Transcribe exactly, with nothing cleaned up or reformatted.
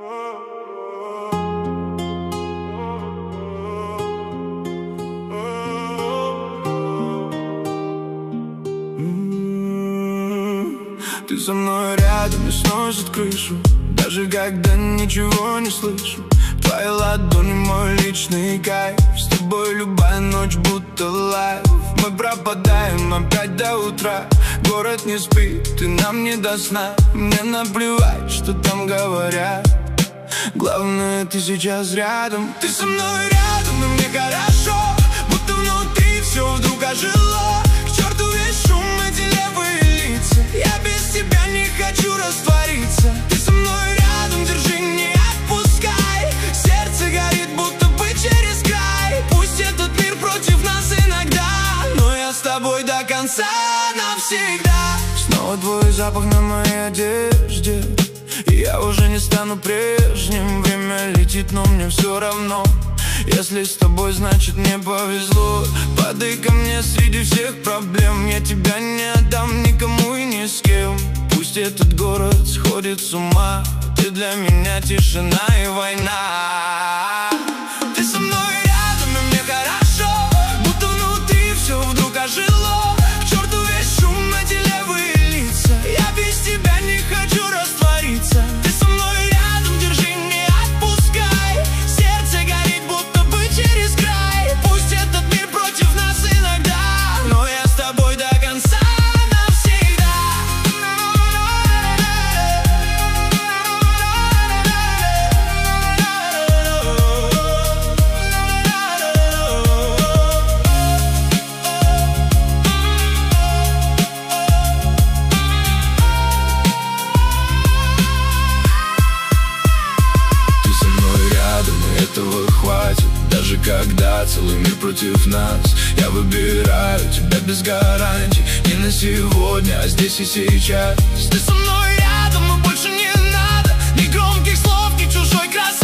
Ты со мной рядом и сносит крышу, даже когда ничего не слышу. Твои ладони мой личный кайф, с тобой любая ночь будто лайф. Мы пропадаем опять до утра, город не спит и нам не до сна. Мне наплевать, что там говорят, главное ты сейчас рядом. Ты со мной рядом и мне хорошо, будто внутри все вдруг ожило. К черту весь шум, эти левые лица, я без тебя не хочу раствориться. Ты со мной рядом, держи, не отпускай. Сердце горит, будто бы через край. Пусть этот мир против нас иногда, но я с тобой до конца навсегда. Снова твой запах на моей одежде, и я уже не стану прежним. Время летит, но мне все равно. Если с тобой, значит мне повезло. Падай ко мне среди всех проблем, я тебя не отдам никому и ни с кем. Пусть этот город сходит с ума, ты для меня тишина и война. Ты со мной рядом и мне хорошо, будто внутри все вдруг ожило. К черту весь шум, эти левые лица, я без тебя не хочу раствориться. Ты со мной рядом, держи, не отпускай. Сердце горит, будто бы через край. Пусть этот мир против нас иногда, но я с тобой до конца навсегда. Ты со мной рядом, и этого хватит. Даже когда целый мир против нас, я выбираю тебя без гарантий. Не на сегодня, а здесь и сейчас. Ты со мной рядом, и больше не надо ни громких слов, ни чужой красоты.